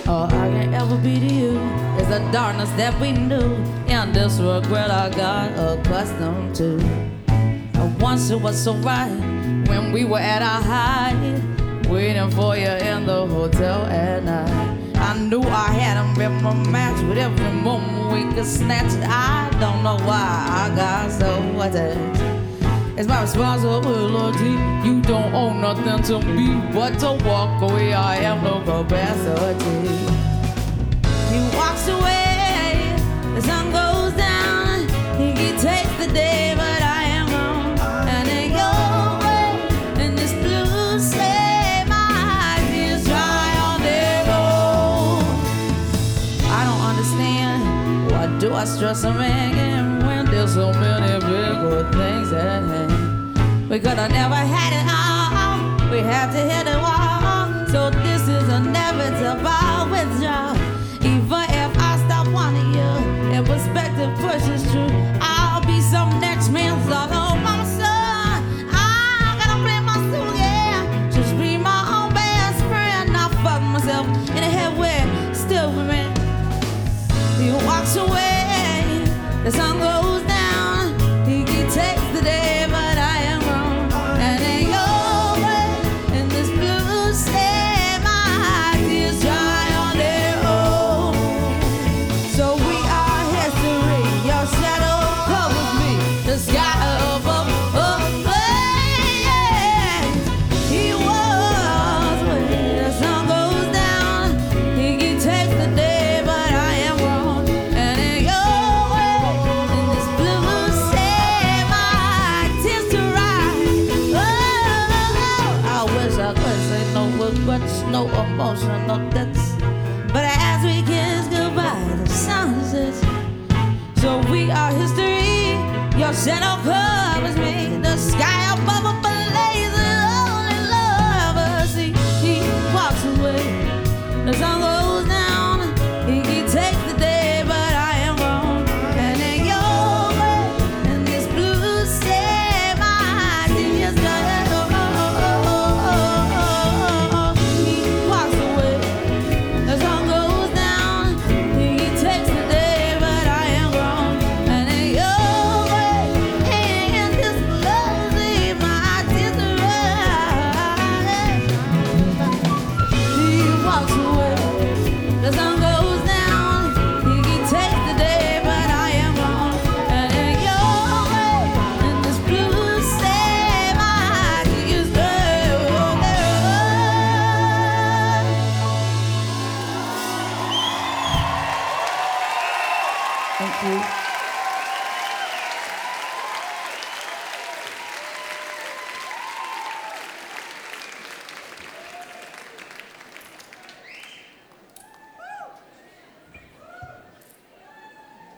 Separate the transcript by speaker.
Speaker 1: All I can ever be to you is the darkness that we knew, and this regret I got accustomed to. And once it was so right when we were at our height, waiting for you in the hotel at night. I knew I had a rhythm match with every moment we could snatch. I don't know why I got so attached. It's my responsibility. You don't owe nothing to me but to walk away. I have no capacity. He walks away, the sun goes down. He takes the day, but I am gone. And in your way, in this blue sky, my tears dry on their own. I don't understand. Why do I stress a man when there's so many big good things at hand? We could have never had it all. We have to hit the wall. So this is inevitable withdrawal. Even if I stop wanting you, and perspective pushes true, I'll be some next man's solo monster. I gotta play myself, yeah. Just be my own best friend. I fuck myself in the head where still with me. He walks away, the sun goes down. He takes the day, but I am wrong. And in your way, in this blue sky, my tears dry on their own. So we are history. Your shadow covers me. The sky above, yeah. He was when the sun goes down. He takes the day, but I am wrong. And in your way, in this blue sky, my tears to rise. I wish I could say no regrets, no emotion, no debts. But as we kiss goodbye, the sun sets. So we are history. Your shadow covers me. The sky above us blazing, only lovers see. He walks away. The sun goes down. He takes the day, but I am wrong. And in your way, in this blue sky, my tears dry. He walks away. The sun goes down. He takes the day, but I am wrong. And in your way, in this blue sky, my tears dry. He walks away. The sun goes down. He takes the day, but I am wrong. And in your way, in this blue sky, my tears dry. Thank you.